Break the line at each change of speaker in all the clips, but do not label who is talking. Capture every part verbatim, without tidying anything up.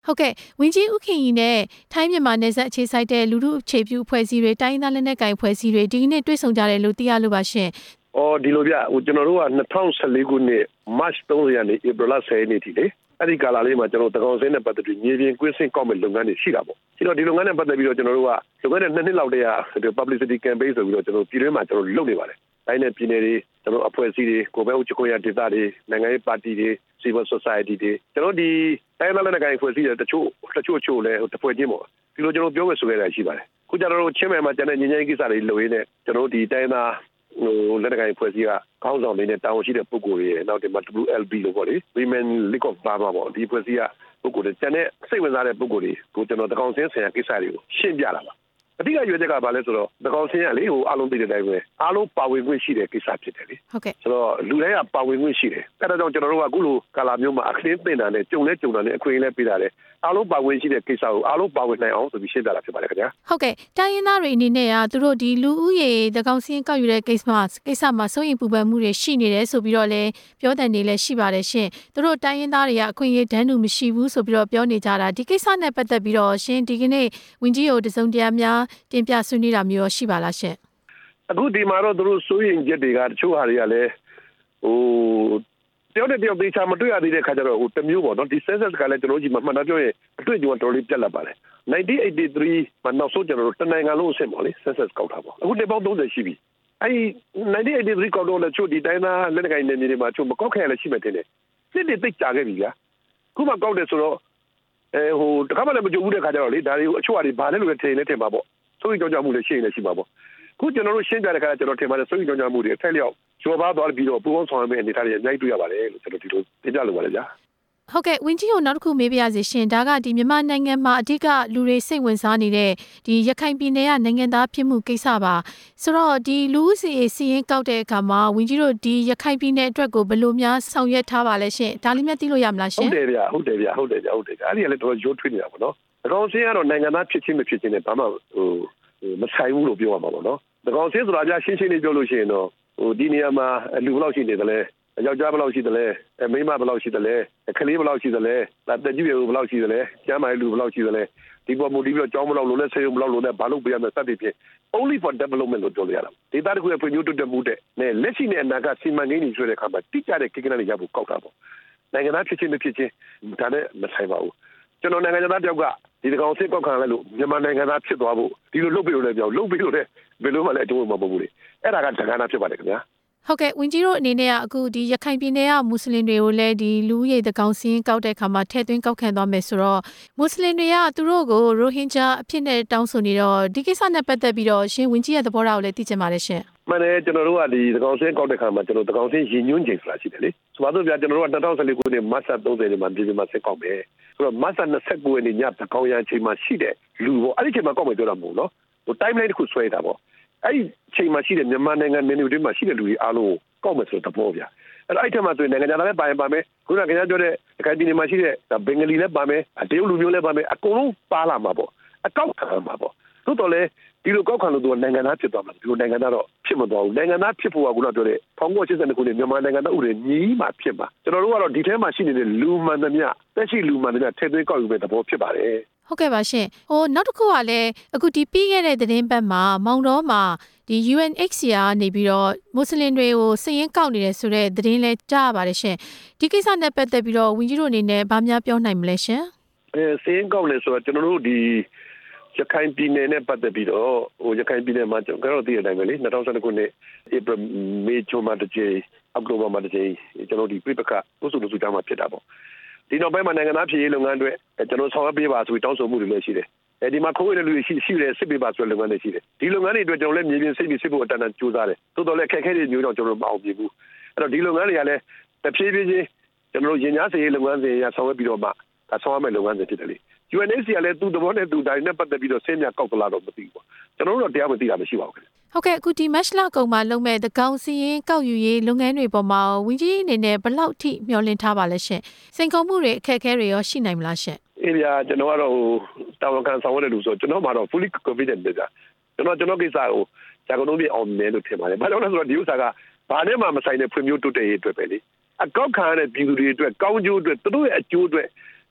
ဟုတ်ကဲ့ဝင်းကြီးဥခင်ကြီးနဲ့ထိုင်းမြန်မာနယ်စပ်အခြေစိုက်တဲ့လူထုအခြေပြုအဖွဲ့အစည်းတွေတိုင်းသားလက်နက်ကိုင်အဖွဲ့အစည်းတွေဒီနေ့တွေ့ဆုံကြတယ်လို့သိရလို့ပါရှင်
။အော်ဒီလိုပြကျွန်တော်တို့က၂၀၁၄ခုနှစ် March ၃၀ရက်နေ့ April ၁၀ရက်နေ့ထိလေအဲ့ဒီကာလလေးမှာကျွန်တော်တကောင်စင်းနဲ့ပတ်သက်ပြီးမြေပြင်ကွင်းဆင်းကောက်မဲ့လုပ်ငန်းတွေရှိတာပေါ့။ဒီတော့ဒီလုပ်ငန်းနဲ့ပတ်သက်ပြီးတော့ကျွန်တော်တို့ကလုပ်ငန်းနဲ့နှစ်နှစ်လောက်တည်းက publicity campaign ဆိုပြီးတော့ကျွန်တော်ပြည်တွင်းမှာကျွန်တော်လုပ်နေပါတယ်။တိုင်းနဲ့ပြည်နယ်တွေကျွန်တော်အဖွဲ့အစည်းတွေကိုယ်ပဲဥချခွင့်ရဒေသတွေနိုင်ငံရေးပါတီတွေ civil society တွေကျွန်တော်ဒီတိုင်းသားလက်နက်ကိုင်အဖွဲ့အစည်းတွေတချို့တချို့ချို့လဲတစ်ဖွဲ့ချင်းပေါ့ဒီလိုကျွန်တော်ပြောမယ်ဆိုခဲ့တာရှိပါတယ်။ခုကျတော့ချင်းမယ်မှာကျန်တဲ့ညီညီကိစ္စတွေလုပ်ရင်းနဲ့ကျွန်တော်ဒီတိုင်းသားဟိုလက်နက်ကိုင်ဖွဲ့စည်းကခေါင်းဆောင်တွေနဲ့တာဝန်ရှိတဲ့ပုဂ္ဂိုလ်တွေရဲ့နောက်ဒီမှာ W L B လို့ပေါ့လေ Women League of Burma ပေါ့ဒီဖွဲ့စည်းကပုဂ္ဂိုလ်တွေကျန်တဲ့စိတ်ဝင်စားတဲ့ပုဂ္ဂိုလ်တွေကိုကျွန်တော်တကောင်စင်းဆိုင်ရာကိစ္စတွေကိုရှင်းပြလာပါအဓိကရွေးချက်ကဘာလဲဆိုတော့တကောင်စင်းကလေဟိုအားလုံးသိတဲ့အတိုင်းပဲအားလုံးပါဝင်ခွင့်ရှိတဲ့ကိစ္စဖြစ်တယ်လေ
ဟုတ်ကဲ့
ဆိုတော့လူတိုင်းကပါဝင်ခွင့်ရှိတယ်အဲဒါကြောင့်ကျွန်တော်တို့ကအခုလိုကာလာမျိုးမှာအခင်းသိမ့်တာနဲ့ကြုံလဲကြုံတာနဲ့အခွင့်အရေးလဲပေးတာလေအားလုံးပါဝင်ရှိတဲ့ကိစ္စကိုအားလုံးပါဝင်နိုင်အောင်ဆိုပြီးရှင်းပြတာဖြစ်ပါတယ်ခင်ဗျာ
ဟုတ်ကဲ့တိုင်းရင်းသားတွေအနေနဲ့ကသူတို့ဒီလူဦးရေတကောင်စင်းကောက်ယူတဲ့ကိစ္စမှာကိစ္စမှာစိုးရင်ပူပန်မှုတွေရှိနေတယ်ဆိုပြီးတော့လဲပြောတဲ့နေလဲရှိပါတယ်ရှင်သူတို့တိုင်းရင်းသားတွေကအခွင့်အရေးတန်းတူမရှိဘူးဆိုပြီးတော့ပြောနေကြတာဒီကိစ္စနဲ့ပတ်သက်ပြီးတော့ရှင်ဒီကနေ့ဝင်ကြီးကိုတစုံတရာများတင်ပြဆွေးနွေးတာမျိုးရှိပါလားရှင်
အခုဒီမှာတော့သူတို့စိုးရင်ချက်တွေကတချို့ဟာတွေကလည်းဟိုတယောက်နဲ့တယောက်သေချာမတွေ့ရသေးတဲ့ခါကျတော့ဟိုတစ်မျိုးပေါ့နော်ဒီ census ကလည်းကျွန်တော်တို့ကြီးမှမှန်တာပြောရင်အတွေ့အကြုံတော်တော်လေးပြတ်လာပါတယ်nineteen eighty-threeမှာနောက်ဆုံးကျွန်တော်တို့တနိုင်ငံလုံးအဆင့်ပေါ့လေ census ကောက်တာပေါ့အခုတစ်ပေါင်းthirtyရှိပြီအဲဒီ nineteen eighty-threeကောက်တော့လည်းချို့ဒီတိုင်းသားလက်နက်ကိုင်နယ်မြေတွေမှာချို့မကောက်ခဲ့ရလည်းရှိမှတင်တယ်စစ်တွေသိကြခဲ့ပြီဗျာခုမှကောက်တယ်ဆိုတော့အဲဟိုတခါမှလည်းမကြုံဘူးတဲ့ခါကျတော့လေဒါတွေကိုအချို့အရာတွေဘာလဲလို့ထင်နေထင်ပါပေါ့စိုးရိမ်ကြောက်ကြမှုလည်းရှိနေရှိပါပေါ့ခုကျွန်တော်တို့ရှင်းပြတဲ့ခါကျကျွန်တော်ထင်ပါတယ်စိုးရိမ်ကြောက်ကြမှုတွေအထက်လျောက်ကျော်ပါသွားပြီးတော့ပူပေါင်းဆောင်ရမယ့်အနေအထားတွေအများကြီးတွေ့ရပါတယ်လို့ကျွန်တော်ဒီလိုသိကြလို့ပါလေဗျာ
ဟုတ်ကဲ့ဝင်းကြီးကိုနောက်တစ်ခုမေးပြရစီရှင်ဒါကဒီမြန်မာနိုင်ငံမှာအဓိကလူတွေစိတ်ဝင်စားနေတဲ့ဒီရခိုင်ပြည်နယ်ကနိုင်ငံသားဖြစ်မှုကိစ္စပါဆိုတော့ဒီလူဦးစီစီရင်ကောက်တဲ့အခါမှာဝင်းကြီးတို့ဒီရခိုင်ပြည်နယ်အတွက်ကိုဘယ်လိုများဆောင်ရွက်ထားပါလဲရှင်ဒါလေးများသိလို့ရမလားရှင်
ဟုတ်တယ်ဗျာဟုတ်တယ်ဗျာဟုတ်တယ်ဗျာဟုတ်တယ်အဲ့ဒီကလည်းတော်တော်ရိုးထွေးနေတာပေါ့နော်တကောင်စင်းကတော့နိုင်ငံသားဖြစ်ချင်းမဖြစ်ချင်းနဲ့ဘာမှဟိုမဆိုင်ဘူးလို့ပြောရမှာပေါ့နော်တကောင်စင်းဆိုတာဗျာရှင်းရှင်းလေးပြောလို့ရှိရင်တော့ဟိုဒီနေရာမှာလူဘယ်လောက်ရှိနေသလဲယောက်ျားဘယ်လောက်ရှိသလဲမိန်းမဘယ်လောက်ရှိသလဲကလေးဘယ်လောက်ရှိသလဲတက်ကြီးဘယ်လောက်ရှိသလဲကျမ်းမာရေးလူဘယ်လောက်ရှိသလဲဒီပေါ်မူတည်ပြီးတော့ကျောင်းဘယ်လောက်လုံးလဲဆေးရုံဘယ်လောက်လုံးလဲဘာလို့ပြရမလဲစသဖြင့် only for development လို့ပြောလို့ရတာဒေတာတခုရဲ့ဖွံ့ဖြိုးတိုးတက်မှုတဲ့နဲ့လက်ရှိနဲ့အနာဂတ်စီမံကိန်းတွေဆွဲတဲ့အခါမှာတိကျတဲ့ကိစ္စတွေရဖို့ကောက်တာပေါ့နိုင်ငံသားဖြစ်ချင်းမဖြစ်ချင်းဒါနဲ့မဆိုင်ပါဘူးကျွန်တော်နိုင်ငံသားတယောက်ကဒီကောင်စစ်ကောက်ခံလိုက်လို့မြန်မာနိုင်ငံသားဖြစ်သွားဖို့ဒီလိုလုပ်ပြီးလို့လည်းပြောလုပ်ပြီးလို့လည်းဘယ်လိုမှလည်းအကျိုးမပေါ်ဘူးလေအဲ့ဒါကတက္ကနာဖြစ်ပါတယ်ခင်ဗျာ
ဟုတ်ကဲ့ဝင်းကြီးတို့အနေနဲ့ကအခုဒီရခိုင်ပြည်နယ်ကမွတ်စလင်တွေကိုလည်းဒီလူဦးရေတကောင်စင်းကောက်တဲ့အခါမှာထည့်သွင်းကောက်ခံသွားမယ်ဆိုတော့မွတ်စလင်တွေကသူတို့ကိုရိုဟင်ဂျာအဖြစ်နဲ့တောင်းဆိုနေတော့ဒီကိစ္စနဲ့ပတ်သက်ပြီးတော့ရှင်ဝင်းကြီးရဲ့သဘောထားကိုလည်းသိချင်ပါတယ်ရှင်
မှန်တယ်ကျွန်တော်တို့ကဒီတကောင်စင်းကောက်တဲ့အခါမှာကျွန်တော်တကောင်စင်းရည်ညွှန်းချိန်ဆိုတာရှိတယ်လေဆိုပါတော့ဗျာကျွန်တော်တို့ကtwenty fourteenခုနှစ်မတ်လthirtyနေ့မှာပြည်ပြည်မှာစစ်ကောက်မယ်ဆိုတော့မတ်လtwenty-nineရက်နေ့ညတကောင်ရန်ချိန်မှာရှိတဲ့လူပေါ့အဲ့ဒီချိန်မှာကောက်မယ်ပြောတာမဟုတ်နော်ဟို timeline တစ်ခုဆွဲတာပေါ့အဲ့ဒီချိန်မှာရှိတဲ့မြန်မာနိုင်ငံနယ်တွေမှာရှိတဲ့လူတွေအားလုံးကောက်မယ်ဆိုတော့တဘောဗျာအဲ့တော့အဲ့ထက်မှဆိုရင်နိုင်ငံသားလည်းပါရင်ပါမယ်ခုနကခင်ဗျားပြောတဲ့ဒီကိုင်းပြည်နယ်မှာရှိတဲ့ဘင်္ဂလီလည်းပါမယ်တရုတ်လူမျိုးလည်းပါမယ်အကုန်လုံးပါလာမှာပေါ့အကောက်ခံမှာပေါ့သို့တော်လည်းဒီလိုကောက်ခံလို့သူကနိုင်ငံသားဖြစ်သွားမှာဒီလိုနိုင်ငံသားတော့ဖြစ်မသွားဘူးနိုင်ငံသားဖြစ်ဖို့ကခုနပြောတဲ့nineteen eighty-twoခုနှစ်မြန်မာနိုင်ငံသားဥပဒေညီးမှာဖြစ်မှာကျွန်တော်တို့ကတော့ဒီထဲမှာရှိနေတဲ့လူမှန်သမျှတက်ရှိလူမှန်သမျှထည့်သွင်းကောက်ယူမဲ့သဘောဖြစ်ပါတယ်
ဟုတ်ကဲ့ပါရှင်ဟိုနောက်တစ်ခုကလည်းအခုဒီပြီးခဲ့တဲ့သတင်းပတ်မှာမောင်တော်မှာဒီ U N H C R နေပြီးတော့မွတ်စလင်တွေကိုစည်ရင်းကောက်နေတယ်ဆိုတဲ့သတင်းလဲကြားရပါတယ်ရှင်ဒီကိစ္စနဲ့ပတ်သက်ပြီးတော့ဝင်းကြီးတို့အနေနဲ့ဗာများပြောနိုင်မလဲရှင်
အဲစည်ရင်းကောက်နေဆိုတော့ကျွန်တော်တို့ဒီရခိုင်ပြည်နယ်နဲ့ပတ်သက်ပြီးတော့ဟိုရခိုင်ပြည်နယ်မှာကျွန်တော်တို့သိတဲ့အတိုင်းပဲလေtwenty twentyခုနှစ် April May ဂျွန်မှာတစ်ကြိမ် October မှာတစ်ကြိမ်ကျွန်တော်ဒီပြပခဥစုလူစုကြားမှာဖြစ်တာပေါ့ဒီနောက်ပိုင်းမှာနိုင်ငံသားဖြစ်ရေးလုပ်ငန်းတွေကျွန်တော်ဆောင်ရွက်ပေးပါဆိုပြီးတောင်းဆိုမှုတွေလည်းရှိတယ်အဲဒီမှာခိုးရတဲ့လူတွေရှိရှိတယ်စစ်ပေးပါဆိုတဲ့လုပ်ငန်းတွေရှိတယ်ဒီလုပ်ငန်းတွေအတွက်ကျွန်တော်လည်းမြေပြင်စိတ်ပြီးစစ်ဖို့အတန်တန်ကြိုးစားတယ်တိုးတော်လည်းခက်ခဲတဲ့မျိုးတော့ကျွန်တော်မအောင်ပြဘူးအဲ့တော့ဒီလုပ်ငန်းတွေကလည်းတစ်ဖြည်းဖြည်းချင်းကျွန်တော်ရင်ကြားစေရေးလုပ်ငန်းတွေရဆောင်ရွက်ပြီးတော့မှဒါဆောင်ရွက်မဲ့လုပ်ငန်းတွေဖြစ်တယ်လေ U N H C R လည်းသူ့သဘောနဲ့သူတိုင်းနဲ့ပတ်သက်ပြီးတော့ဆင်းမြကောက်ကြလာတော့မသိဘူးပေါ့ကျွန်တော်တို့တော့တရားမသိတာမရှိပါဘူး
ဟုတ်ကဲ့အခုဒီမတ်လကုံမှာလုပ်မဲ့တကောင်စီရင်ကောက်ယူရေးလုပ်ငန်းတွေပေါ်မှာဝင်းကြီးအနေနဲ့ဘယ်လောက်ထိမျှော်လင့်ထားပါလဲရှင်စိန်ခေါ်မှုတွေအခက်အခဲတွေရောရှိနိုင်မလားရှင်
အေးဗျာကျွန်တော်ကတော့ဟိုတာဝန်ခံဆောင်ရတဲ့လူဆိုကျွန်တော်မှာတော့ fully confident ပဲဗျာကျွန်တော်ကျွန်တော်ကိစ္စကိုဂျာကုန်လုံးပြအောင်မယ်လို့ထင်ပါတယ်ဘာလို့လဲဆိုတော့ဒီဥစ္စာကဘာနဲ့မှမဆိုင်တဲ့ဖွံ့ဖြိုးတိုးတက်ရေးအတွက်ပဲလေအကောက်ခံရတဲ့ပြည်သူတွေအတွက်ကောင်းကျိုးအတွက်သူတို့ရဲ့အကျိုးအတွက်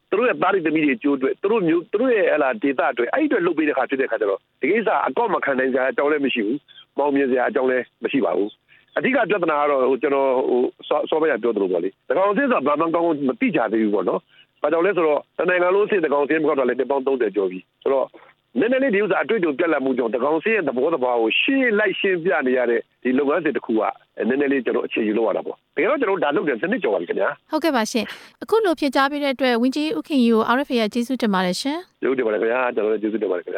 သူတို့ရဲ့သားရီသမီးတွေကျိုးအတွက်သူတို့မျိုးသူတို့ရဲ့ဟလာဒေတာအတွက်အဲ့အတွက်လုပ်ပေးတဲ့ခါဖြစ်တဲ့ခါကျတော့ဒီကိစ္စအကောက်မခံနိုင်ကြအကြောင်းလည်းမရှိဘူးမောင်မြင်စရာအကြောင်းလည်းမရှိပါဘူးအဓိကပြဿနာကတော့ဟိုကျွန်တော်ဟိုစောစောပိုင်းပြောသလိုပေါ့လေတကောင်စင်းဆိုတာဘာမှကောင်းကောင်းမသိကြသေးဘူးပေါ့နော်ဘာကြောင့်လဲဆိုတော့တနိုင်ငံလုံးစစ်တကောင်စင်းမကောက်တော့လည်းတစ်ပေါင်းသုံးဆယ်ကျော်ပြီဆိုတော့နည်းနည်းလေးဒီဥစ္စာအတွေ့အကြုံပြက်လက်မှုကြောင့်တကောင်စင်းရဲ့သဘောတဘာကိုရှင်းလိုက်ရှင်းပြနေရတဲ့ဒီလုပ်ငန်းစဉ်တစ်ခုကနည်းနည်းလေးကျွန်တော်အခြေယူလို့ရတာပေါ့တကယ်တော့ကျွန်တော်ဒါလုပ်တယ်စနစ်ကျော်ပါပြီခင်ဗျာ
ဟုတ်ကဲ့ပါရှင်အခုလိုဖြေကြားပေးတဲ့အတွက်ဝင်းကြီးဥခင်ကြီးကို R F A ရဲ့ကျေးဇူးတင်ပါတယ်ရှင်
ကျေးဇူးတင်ပါတယ်ခင်ဗျာကျွန်တော်လည်းကျေးဇူးတင်ပါတယ်